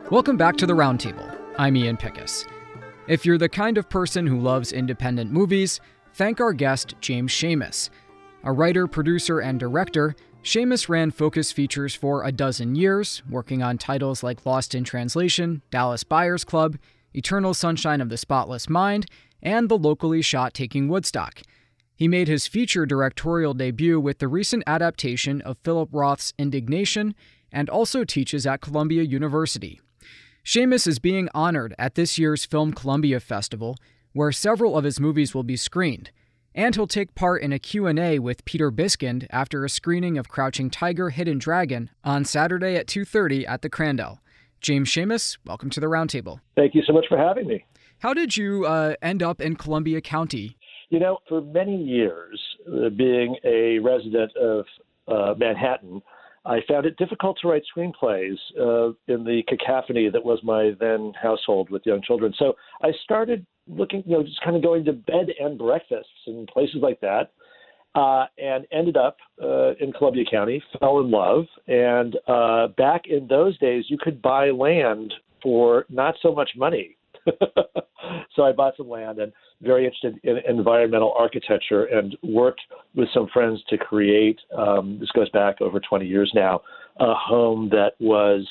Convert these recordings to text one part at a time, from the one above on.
Welcome back to the Roundtable. I'm Ian Pickus. If you're the kind of person who loves independent movies, thank our guest, James Schamus. A writer, producer, and director, Schamus ran Focus Features for a dozen years, working on titles like Lost in Translation, Dallas Buyers Club, Eternal Sunshine of the Spotless Mind, and the locally shot Taking Woodstock. He made his feature directorial debut with the recent adaptation of Philip Roth's Indignation, and also teaches at Columbia University. Schamus is being honored at this year's Film Columbia Festival, where several of his movies will be screened, and he'll take part in a Q&A with Peter Biskind after a screening of Crouching Tiger, Hidden Dragon on Saturday at 2:30 at the Crandall. James Schamus, welcome to the Roundtable. Thank you so much for having me. How did you end up in Columbia County? You know, for many years, being a resident of Manhattan, I found it difficult to write screenplays in the cacophony that was my then household with young children. So I started looking, just kind of going to bed and breakfasts in places like that, and ended up in Columbia County, fell in love. And back in those days, you could buy land for not so much money. So I bought some land and very interested in environmental architecture and worked with some friends to create, this goes back over 20 years now, a home that was,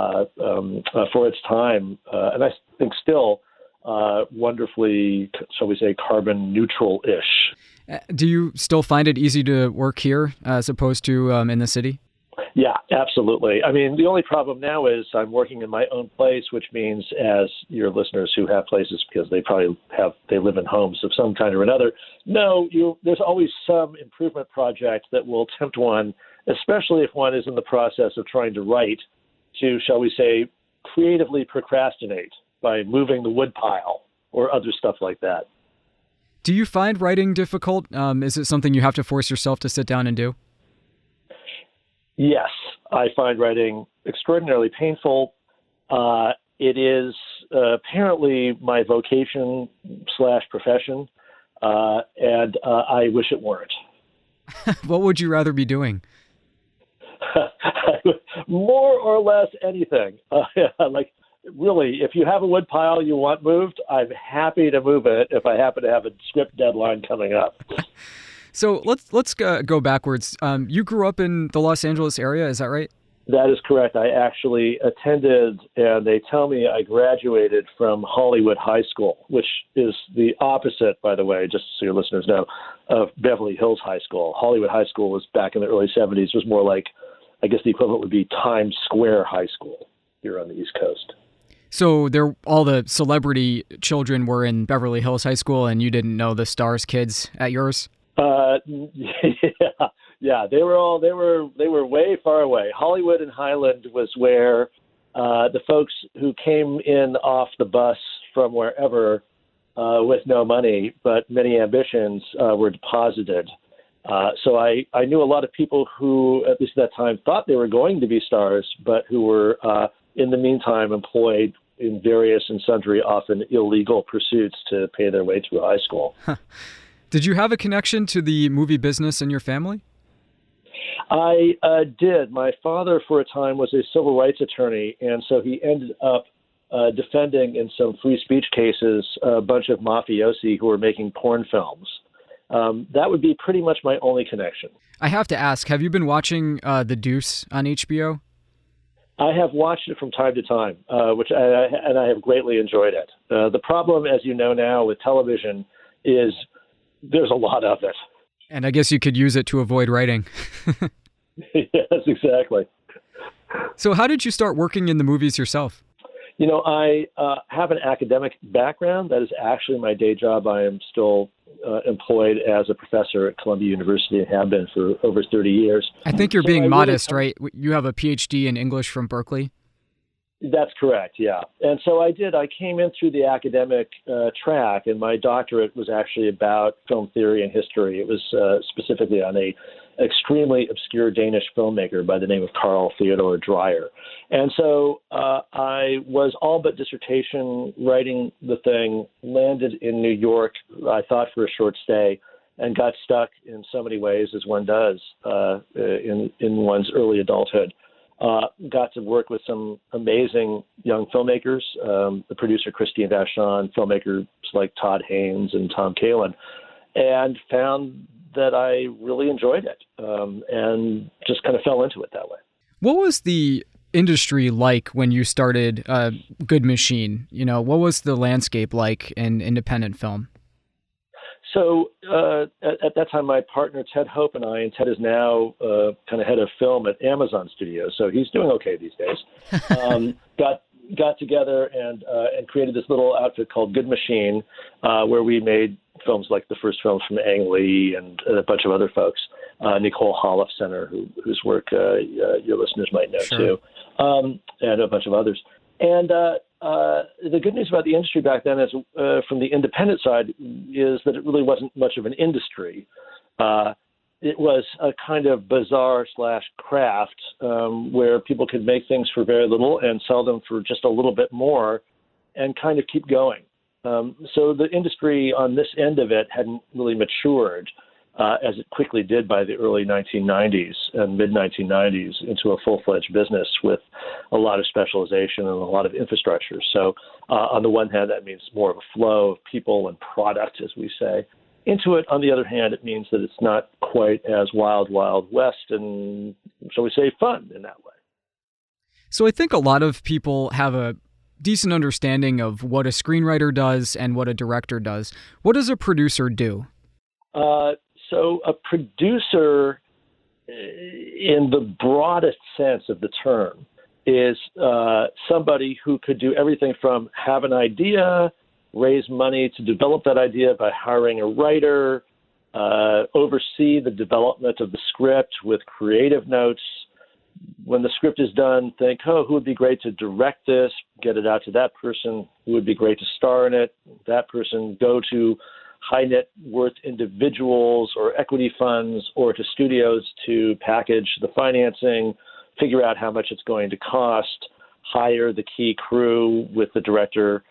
for its time, and I think still wonderfully, shall we say, carbon neutral-ish. Do you still find it easy to work here as opposed to in the city? Yeah, absolutely. I mean, the only problem now is I'm working in my own place, which means, as your listeners who have places, because they live in homes of some kind or another, there's always some improvement project that will tempt one, especially if one is in the process of trying to write, to, shall we say, creatively procrastinate by moving the wood pile or other stuff like that. Do you find writing difficult? Is it something you have to force yourself to sit down and do? Yes, I find writing extraordinarily painful. It is apparently my vocation/profession, and I wish it weren't. What would you rather be doing? More or less anything. Like, really, if you have a wood pile you want moved, I'm happy to move it if I happen to have a script deadline coming up. So let's go backwards. You grew up in the Los Angeles area, is that right? That is correct. I actually attended, and they tell me I graduated from Hollywood High School, which is the opposite, by the way, just so your listeners know, of Beverly Hills High School. Hollywood High School was back in the early 70s, was more like, I guess the equivalent would be Times Square High School here on the East Coast. So all the celebrity children were in Beverly Hills High School, and you didn't know the stars kids at yours? Yeah, they were way far away. Hollywood and Highland was where the folks who came in off the bus from wherever with no money but many ambitions were deposited. So I knew a lot of people who, at least at that time, thought they were going to be stars, but who were in the meantime employed in various and sundry, often illegal pursuits to pay their way through high school. Did you have a connection to the movie business in your family? I did. My father, for a time, was a civil rights attorney, and so he ended up defending in some free speech cases a bunch of mafiosi who were making porn films. That would be pretty much my only connection. I have to ask, have you been watching The Deuce on HBO? I have watched it from time to time, and I have greatly enjoyed it. The problem, as you know now, with television is there's a lot of it. And I guess you could use it to avoid writing. Yes, exactly. So how did you start working in the movies yourself? You know, I have an academic background. That is actually my day job. I am still employed as a professor at Columbia University and have been for over 30 years. I think you're being modest, right? You have a PhD in English from Berkeley? That's correct, yeah. And so I came in through the academic track, and my doctorate was actually about film theory and history. It was specifically on a extremely obscure Danish filmmaker by the name of Carl Theodor Dreyer. And so I was all but dissertation writing the thing, landed in New York, I thought for a short stay, and got stuck in so many ways, as one does in one's early adulthood. got to work with some amazing young filmmakers, the producer Christine Vachon, filmmakers like Todd Haynes and Tom Kalin, and found that I really enjoyed it and just kind of fell into it that way. What was the industry like when you started Good Machine? You know, what was the landscape like in independent film? So at that time, my partner Ted Hope and I, and Ted is now kind of head of film at Amazon Studios, so he's doing okay these days. Got together and created this little outfit called Good Machine, where we made films like the first films from Ang Lee and a bunch of other folks, Nicole Holofcener, whose work your listeners might know too, and a bunch of others. And the good news about the industry back then is, from the independent side, is that it really wasn't much of an industry. It was a kind of bazaar/craft where people could make things for very little and sell them for just a little bit more and kind of keep going. So the industry on this end of it hadn't really matured as it quickly did by the early 1990s and mid-1990s into a full-fledged business with a lot of specialization and a lot of infrastructure. So on the one hand, that means more of a flow of people and product, as we say. Into it, on the other hand, it means that it's not quite as wild, wild west and, shall we say, fun in that way. So I think a lot of people have a decent understanding of what a screenwriter does and what a director does. What does a producer do? So a producer, in the broadest sense of the term, is somebody who could do everything from have an idea, raise money to develop that idea by hiring a writer, oversee the development of the script with creative notes. When the script is done, think, who would be great to direct this, get it out to that person, who would be great to star in it, that person, go to high net worth individuals or equity funds or to studios to package the financing, figure out how much it's going to cost, hire the key crew with the director,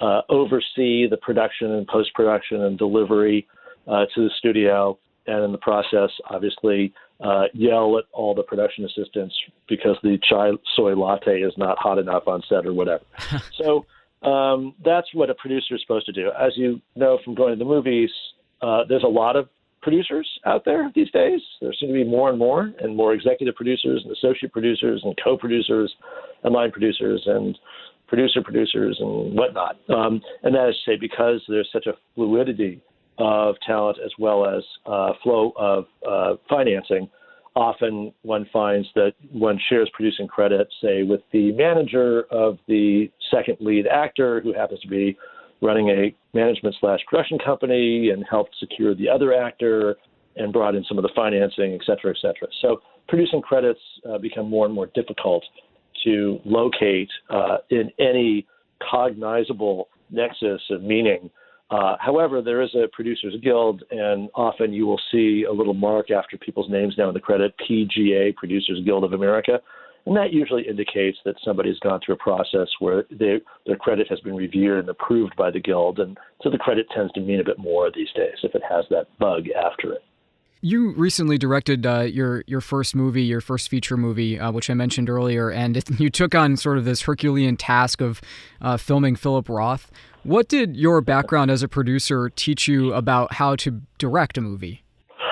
oversee the production and post-production and delivery to the studio, and in the process, obviously, yell at all the production assistants because the chai soy latte is not hot enough on set or whatever. So that's what a producer is supposed to do. As you know from going to the movies, there's a lot of producers out there these days. There seem to be more and more executive producers and associate producers and co-producers and line producers and producers and whatnot. And that is to say, because there's such a fluidity of talent as well as flow of financing, often one finds that one shares producing credit, say, with the manager of the second lead actor who happens to be running a management/production company and helped secure the other actor and brought in some of the financing, et cetera, et cetera. So producing credits become more and more difficult to locate in any cognizable nexus of meaning. However, there is a Producers Guild, and often you will see a little mark after people's names now in the credit, PGA, Producers Guild of America, and that usually indicates that somebody's gone through a process where their credit has been reviewed and approved by the Guild, and so the credit tends to mean a bit more these days if it has that bug after it. You recently directed your first movie, your first feature movie, which I mentioned earlier, and you took on sort of this Herculean task of filming Philip Roth. What did your background as a producer teach you about how to direct a movie?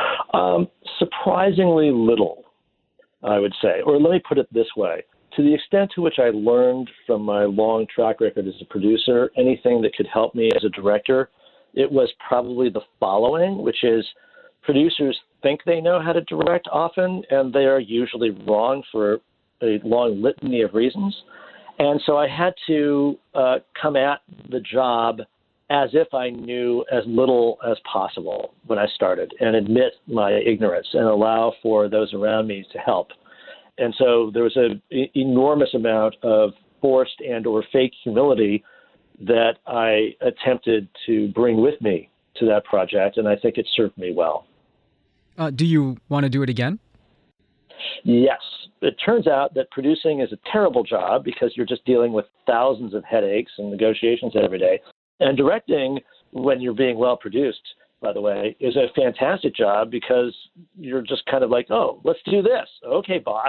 Surprisingly little, I would say. Or let me put it this way. To the extent to which I learned from my long track record as a producer, anything that could help me as a director, it was probably the following, which is producers think they know how to direct often, and they are usually wrong for a long litany of reasons. And so I had to come at the job as if I knew as little as possible when I started and admit my ignorance and allow for those around me to help. And so there was an enormous amount of forced and or fake humility that I attempted to bring with me to that project, and I think it served me well. Do you want to do it again? Yes. It turns out that producing is a terrible job because you're just dealing with thousands of headaches and negotiations every day. And directing, when you're being well produced, by the way, is a fantastic job because you're just kind of like, oh, let's do this. Okay, boss.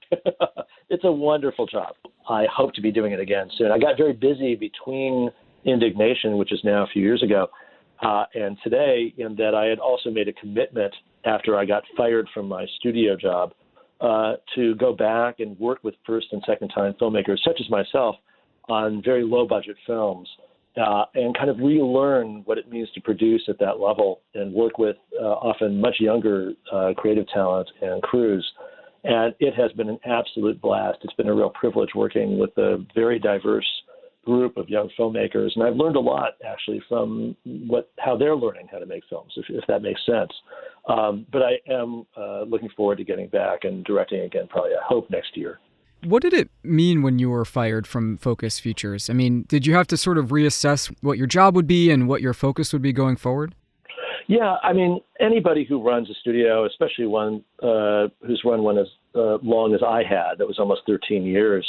It's a wonderful job. I hope to be doing it again soon. I got very busy between Indignation, which is now a few years ago, and today, in that I had also made a commitment after I got fired from my studio job to go back and work with first and second time filmmakers such as myself on very low budget films and kind of relearn what it means to produce at that level and work with often much younger creative talent and crews. And it has been an absolute blast. It's been a real privilege working with a very diverse group of young filmmakers. And I've learned a lot, actually, from how they're learning how to make films, if that makes sense. But I am looking forward to getting back and directing again, probably, I hope, next year. What did it mean when you were fired from Focus Features? I mean, did you have to sort of reassess what your job would be and what your focus would be going forward? Yeah, I mean, anybody who runs a studio, especially one who's run one as long as I had, that was almost 13 years,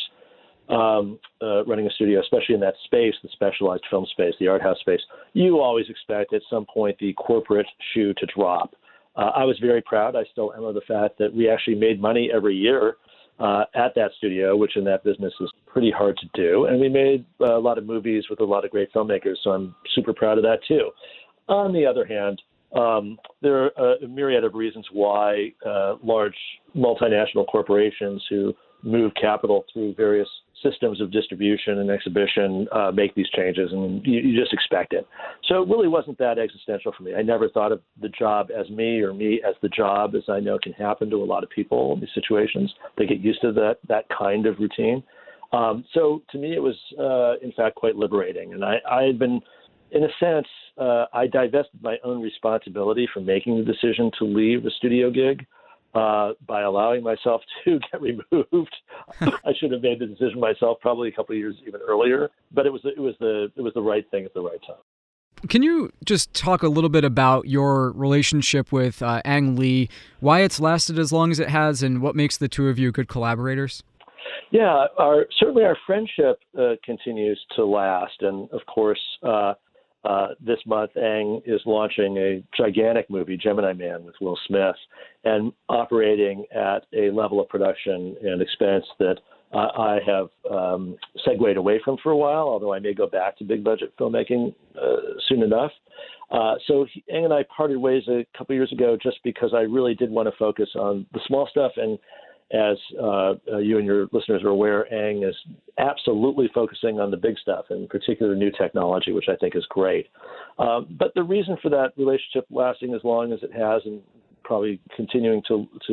running a studio, especially in that space, the specialized film space, the art house space, you always expect at some point the corporate shoe to drop. I was very proud, I still am, of the fact that we actually made money every year at that studio, which in that business is pretty hard to do. And we made a lot of movies with a lot of great filmmakers, so I'm super proud of that too. On the other hand, there are a myriad of reasons why large multinational corporations who move capital through various systems of distribution and exhibition make these changes, and you just expect it. So it really wasn't that existential for me. I never thought of the job as me or me as the job, as I know can happen to a lot of people in these situations. They get used to that kind of routine. So to me, it was, in fact, quite liberating. And I had been, in a sense, I divested my own responsibility for making the decision to leave the studio gig by allowing myself to get removed. I should have made the decision myself probably a couple of years even earlier, but it was the right thing at the right time. Can you just talk a little bit about your relationship with Ang Lee, why it's lasted as long as it has, and what makes the two of you good collaborators? Yeah, certainly our friendship continues to last, and of course, this month, Ang is launching a gigantic movie, Gemini Man, with Will Smith, and operating at a level of production and expense that I have segued away from for a while, although I may go back to big budget filmmaking soon enough. So Ang and I parted ways a couple years ago just because I really did want to focus on the small stuff. And as you and your listeners are aware, Ang is absolutely focusing on the big stuff, in particular new technology, which I think is great. But the reason for that relationship lasting as long as it has, and probably continuing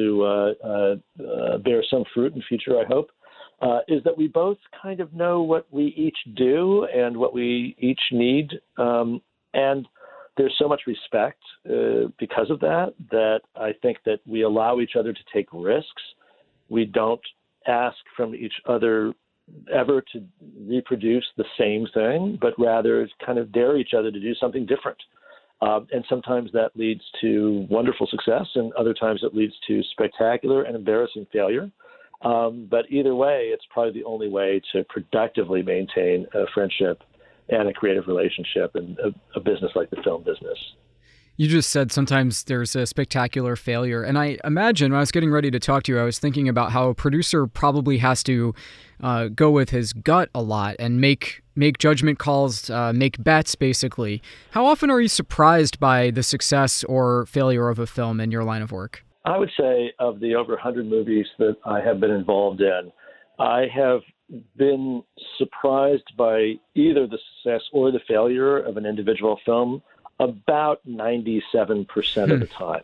to bear some fruit in future, I hope, is that we both kind of know what we each do and what we each need. And there's so much respect because of that I think that we allow each other to take risks. We don't ask from each other ever to reproduce the same thing, but rather kind of dare each other to do something different. And sometimes that leads to wonderful success, and other times it leads to spectacular and embarrassing failure. But either way, it's probably the only way to productively maintain a friendship and a creative relationship in a business like the film business. You just said sometimes there's a spectacular failure. And I imagine when I was getting ready to talk to you, I was thinking about how a producer probably has to go with his gut a lot and make judgment calls, make bets, basically. How often are you surprised by the success or failure of a film in your line of work? I would say of the over 100 movies that I have been involved in, I have been surprised by either the success or the failure of an individual film about 97% of the time.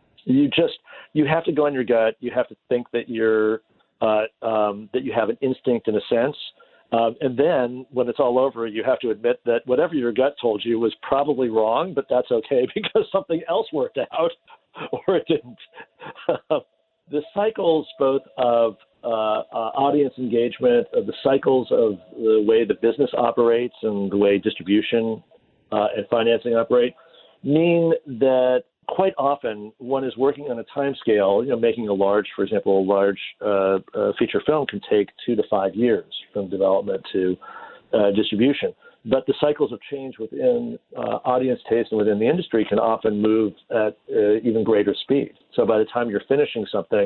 You have to go on your gut. You have to think that that you have an instinct in a sense. And then when it's all over, you have to admit that whatever your gut told you was probably wrong, but that's okay because something else worked out or it didn't. The cycles both of audience engagement, of the cycles of the way the business operates and the way distribution and financing operate mean that quite often one is working on a time scale. Making for example, a large feature film can take 2 to 5 years from development to distribution. But the cycles of change within audience taste and within the industry can often move at even greater speed. So by the time you're finishing something,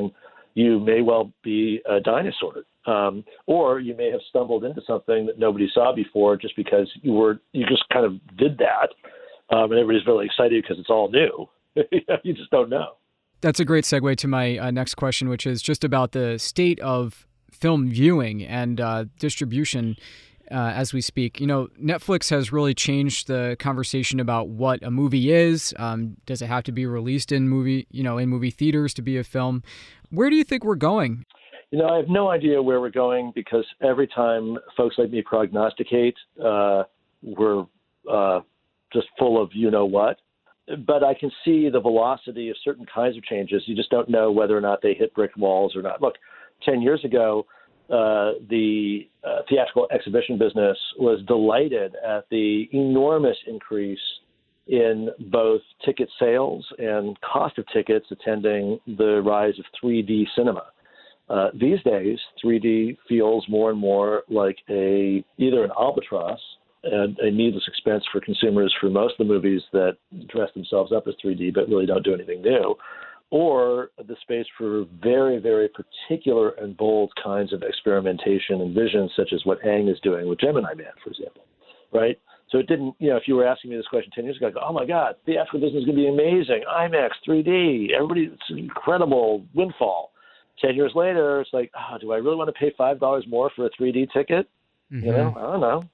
you may well be a dinosaur. Or you may have stumbled into something that nobody saw before just because you just kind of did that. And everybody's really excited because it's all new. You just don't know. That's a great segue to my next question, which is just about the state of film viewing and distribution as we speak. Netflix has really changed the conversation about what a movie is. Does it have to be released in movie theaters to be a film? Where do you think we're going? I have no idea where we're going because every time folks like me prognosticate, we're just full of you-know-what. But I can see the velocity of certain kinds of changes. You just don't know whether or not they hit brick walls or not. Look, 10 years ago, the theatrical exhibition business was delighted at the enormous increase in both ticket sales and cost of tickets attending the rise of 3D cinema. These days, 3D feels more and more like either an albatross and a needless expense for consumers for most of the movies that dress themselves up as 3D but really don't do anything new, or the space for very, very particular and bold kinds of experimentation and vision, such as what Aang is doing with Gemini Man, for example, right? So it didn't, if you were asking me this question 10 years ago, I'd go, oh my God, theatrical business is going to be amazing. IMAX, 3D, it's an incredible windfall. 10 years later, it's like, do I really want to pay $5 more for a 3D ticket? Mm-hmm. I don't know.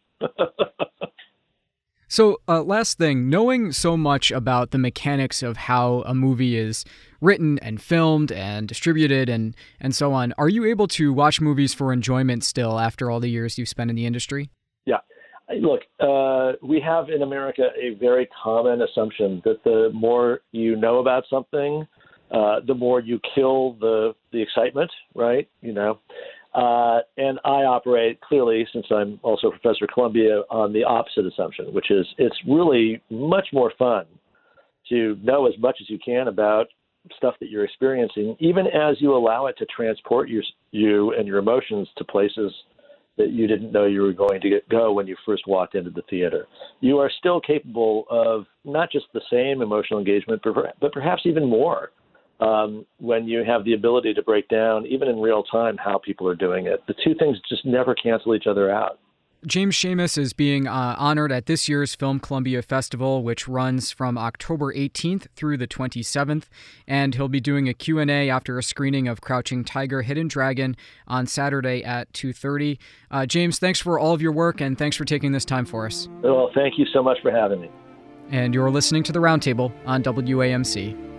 So last thing, knowing so much about the mechanics of how a movie is written and filmed and distributed and so on, are you able to watch movies for enjoyment still after all the years you've spent in the industry? Yeah. Look, we have in America a very common assumption that the more you know about something, the more you kill the excitement, right? And I operate clearly, since I'm also a professor at Columbia, on the opposite assumption, which is it's really much more fun to know as much as you can about stuff that you're experiencing, even as you allow it to transport you and your emotions to places that you didn't know you were going to go when you first walked into the theater. You are still capable of not just the same emotional engagement, but perhaps even more. When you have the ability to break down, even in real time, how people are doing it. The two things just never cancel each other out. James Schamus is being honored at this year's Film Columbia Festival, which runs from October 18th through the 27th, and he'll be doing a Q&A after a screening of Crouching Tiger, Hidden Dragon on Saturday at 2:30. James, thanks for all of your work, and thanks for taking this time for us. Well, thank you so much for having me. And you're listening to The Roundtable on WAMC.